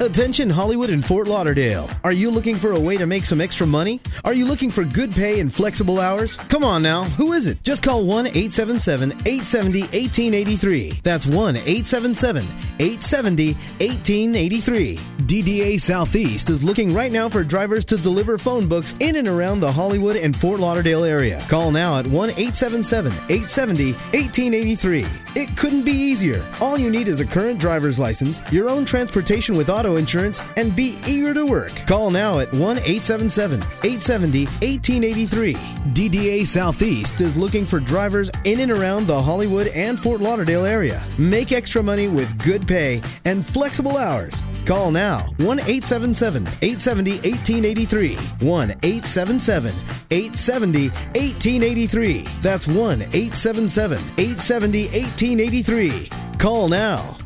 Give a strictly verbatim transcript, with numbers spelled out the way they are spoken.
Attention Hollywood and Fort Lauderdale. Are you looking for a way to make some extra money? Are you looking for good pay and flexible hours? Come on now, who is it? Just call one eight seven seven, eight seven zero, one eight eight three. That's one eight seven seven, eight seven zero, one eight eight three. D D A Southeast is looking right now for drivers to deliver phone books in and around the Hollywood and Fort Lauderdale area. Call now at one eight seven seven, eight seven zero, one eight eight three. It couldn't be easier. All you need is a current driver's license, your own transportation with auto insurance, and be eager to work. Call now at one eight seven seven, eight seven zero, one eight eight three. D D A Southeast is looking for drivers in and around the Hollywood and Fort Lauderdale area. Make extra money with good pay and flexible hours. Call now, one eight seven seven, eight seven zero, one eight eight three, one eight seven seven, eight seven zero, one eight eight three. That's one eight seven seven, eight seven zero, one eight eight three. Call now.